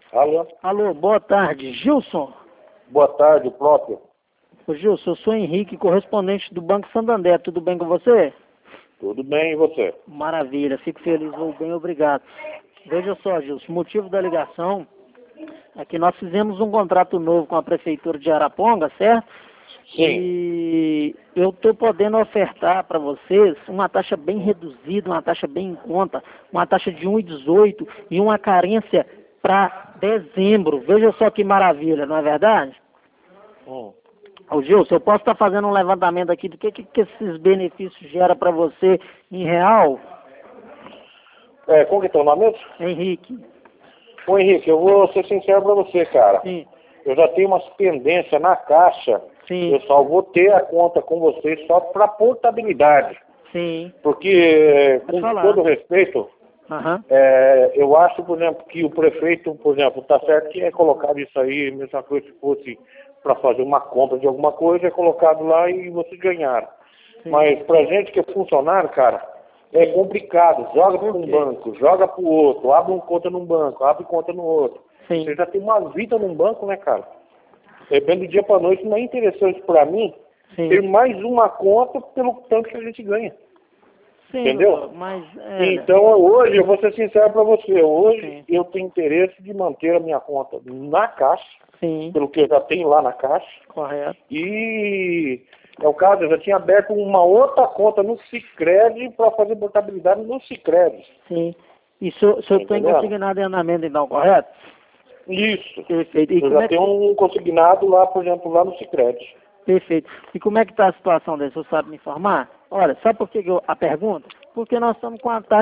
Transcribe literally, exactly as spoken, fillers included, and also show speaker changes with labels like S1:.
S1: Alô?
S2: Alô, boa tarde. Gilson?
S1: Boa tarde, próprio.
S2: Ô Gilson, eu sou Henrique, correspondente do Banco Santander. Tudo bem com você?
S1: Tudo bem, e você?
S2: Maravilha, fico feliz, vou bem, obrigado. Veja só, Gilson, o motivo da ligação é que nós fizemos um contrato novo com a Prefeitura de Araponga, certo?
S1: Sim.
S2: E eu estou podendo ofertar para vocês uma taxa bem reduzida, uma taxa bem em conta, uma taxa de um vírgula dezoito e uma carência para dezembro. Veja só que maravilha, não é verdade?
S1: Hum.
S2: Ô Gilson, eu posso estar fazendo um levantamento aqui do que, que, que esses benefícios geram para você em real?
S1: É, como que é teu nome mesmo?
S2: Henrique.
S1: Ô Henrique, eu vou ser sincero pra você, cara.
S2: Sim,
S1: Eu já tenho umas pendências na caixa.
S2: sim,
S1: Eu só vou ter a conta com vocês só para portabilidade.
S2: sim.
S1: Porque,
S2: Pode
S1: com
S2: falar.
S1: todo respeito,
S2: Aham.
S1: é, eu acho, por exemplo, que o prefeito, por exemplo, tá certo que é colocado isso aí, mesma coisa se fosse para fazer uma compra de alguma coisa, é colocado lá e vocês ganharam.
S2: Sim.
S1: Mas pra gente que é funcionário, cara, é complicado. Joga para
S2: Por
S1: um
S2: quê?
S1: banco, joga para o outro, abre uma conta num banco, abre conta no outro.
S2: Sim.
S1: Você já tem uma vida num banco, né, cara? Depende do dia para noite, não é interessante para mim
S2: Sim.
S1: ter mais uma conta pelo tanto que a gente ganha.
S2: Sim,
S1: Entendeu?
S2: doutor, mas é,
S1: Então, hoje, eu vou ser sincero para você, hoje
S2: Sim.
S1: eu tenho interesse de manter a minha conta na caixa,
S2: sim,
S1: pelo que eu já tenho lá na caixa,
S2: correto.
S1: e é o caso, eu já tinha aberto uma outra conta no Sicredi para fazer portabilidade no Sicredi.
S2: Sim. E o senhor, o senhor tem
S1: Entendeu?
S2: consignado em andamento então, correto?
S1: Isso.
S2: Perfeito. E
S1: Eu
S2: como
S1: já
S2: é que...
S1: tenho um consignado lá, por exemplo, lá no Sicredi.
S2: Perfeito. E como é que está a situação dele? O senhor sabe me informar? Olha, sabe por que que eu... a pergunta? Porque nós estamos com a taxa